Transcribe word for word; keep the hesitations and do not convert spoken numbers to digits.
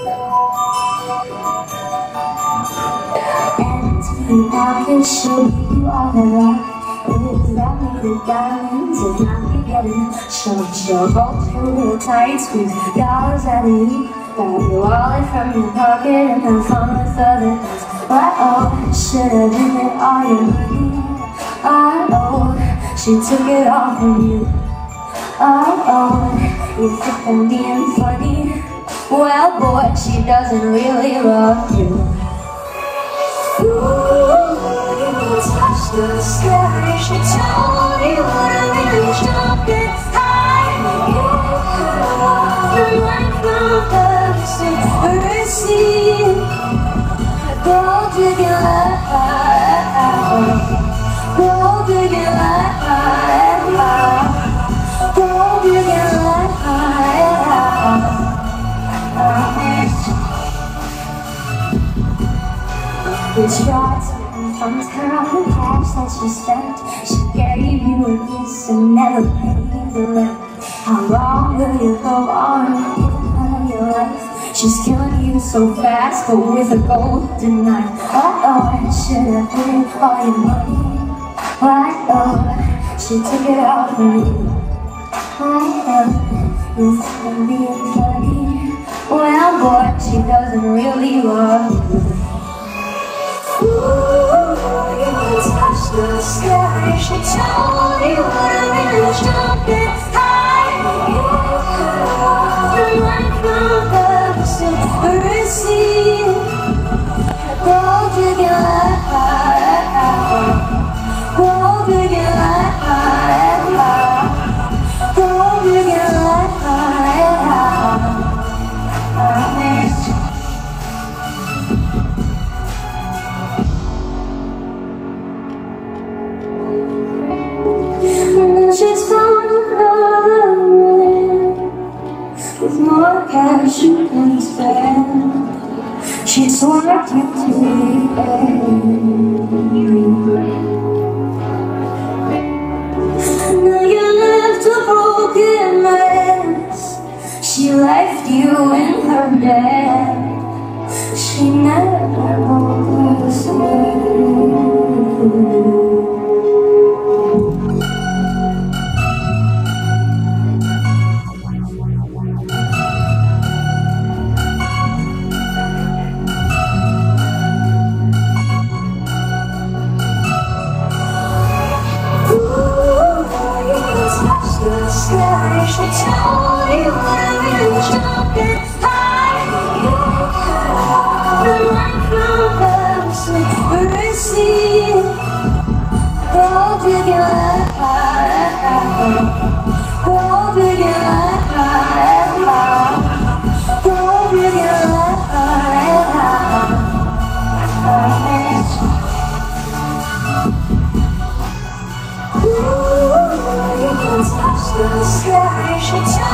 Empty pockets show you all the love. It's lovely, the diamonds and I'm getting show show both through the tight squeeze. Dollars out of you, got your wallet from your pocket and have fun with other things. What oh, should have been it all your money. I oh, she took it all from you. Oh oh, you think I'm being funny? Well boy, she doesn't really love you. Ooh, you touched the sky. She told you what I'm in jumping high. You went from us to receive. Go dig your life. Go dig your life. Go dig your life. You tried to confront her on the cash that she spent. She gave you a kiss and never paid the rent. How long will you go on giving her your life? She's killing you so fast, but with a golden knife. Oh, oh, I should have paid all your money. Why, oh, she took it all from you. Why, oh, you think I'm being funny? Well, boy, she doesn't really love you. Ooh, you touched the sky. She told you what I'm in jumping high. You went from us to receive. Go dig your life. Go dig your life. Go dig your life. She's found another man with more cash you can spend. She's worked you to the end. Now you left a broken mess. She left you in her bed. She never would say. The sky, she told you what I'm in jumping high. You went from us to receive. Go dig your life. Go dig your life. Go dig your life. Touch the sky, she